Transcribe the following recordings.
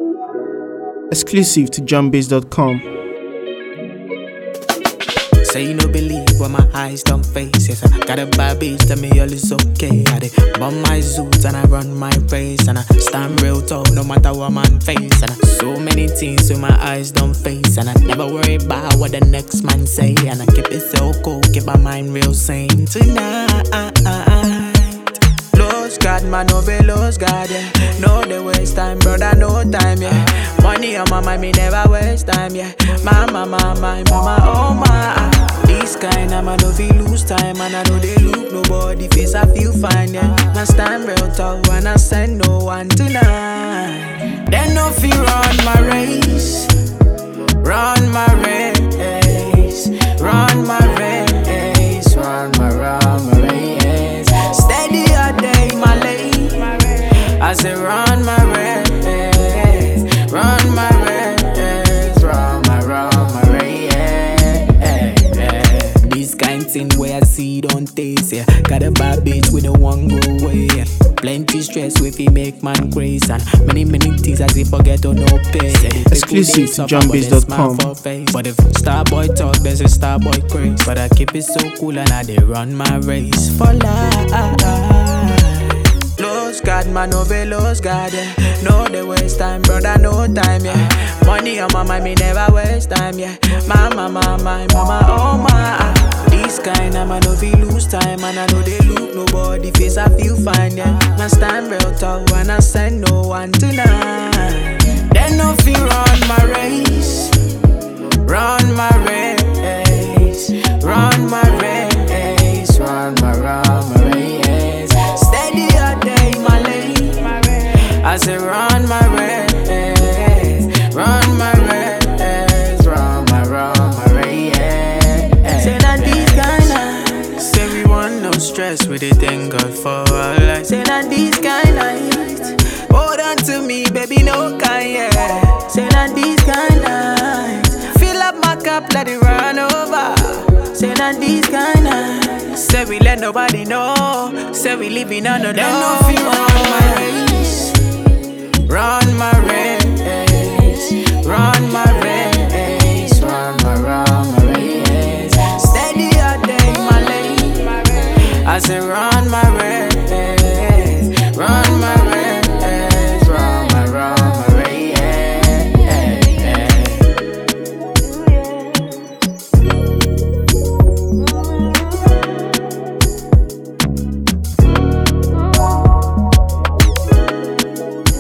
Exclusive to JohnBase.com. Say you no believe what my eyes don't face. Yes, I got a bad bitch, tell me all is okay. I dey bum my zoot and I run my race. And I stand real tall no matter what man face. And I so many things with my eyes don't face. And I never worry about what the next man say. And I keep it so cool, keep my mind real sane. Tonight Lost God, man, no be lost God, yeah. No, they waste time, brother, no time, yeah. Money on my mind, me never waste time, yeah. Mama, oh my. This kind of man, no feel lose time. And I know they look nobody face, I feel fine, yeah. I stand real tall and I send no one tonight. Then no fear run my race. Run my race. Run my race. Run my race. Steady a day, my lady. I say run my race. Run my race. Run my race. This kind thing where I see don't taste, yeah. Got a bad bitch with a one go away, yeah. Plenty stress with it make man crazy. And many things as if forget or no pay. Exclusive to JohnBase.com. But if Starboy talk, there's a Starboy craze. But I keep it so cool and I dey run my race for life. Lost God, man, no be lost God, yeah. No, they waste time, brother, no time, yeah. Money on my mind, me never waste time, yeah. Mama, oh my. This kind of man, no feel lose time. And I know they look nobody face, I feel fine, yeah. I stand real tall and I send no one tonight. Then no fear run my race. Run my race. Run my race. Run my race. Steady a day, my lady. I say run my race. Run my race. Run my race. Say that these kinda. Say we want no stress, we dey thank God for our life. Say that these kinda. Hold on to me, baby, no kind, yeah. Say that these kinda. Fill up my cup, let it run over. Say that these kinda. Say we let nobody know. Say we living on the low. Then no fear run my race. Run my race. Run my race. Run my race. Steady a day, my lady. I say run my race. Run my race. Run my race.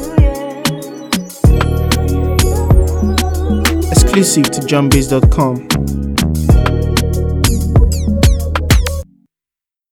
Exclusive to JohnBase.com.